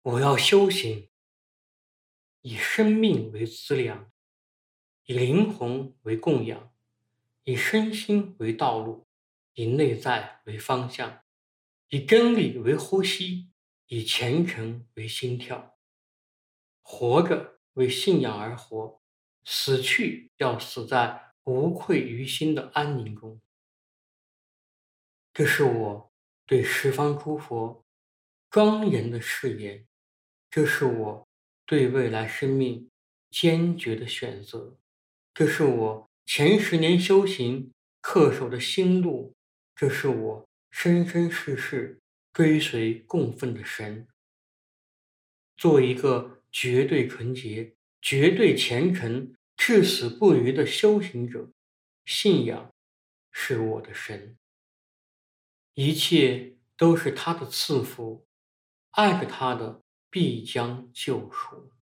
我要修行，以生命为资粮，以灵魂为供养，以身心为道路，以内在为方向，以真理为呼吸，以虔诚为心跳。活着为信仰而活，死去要死在无愧于心的安宁中。这是我对十方诸佛庄严的誓言，这是我对未来生命坚决的选择，这是我前10年修行恪守的心路，这是我生生世世追随供奉的神。做一个绝对纯洁、绝对虔诚、至死不渝的修行者，信仰是我的神，一切都是他的赐福，爱着他的必将救赎。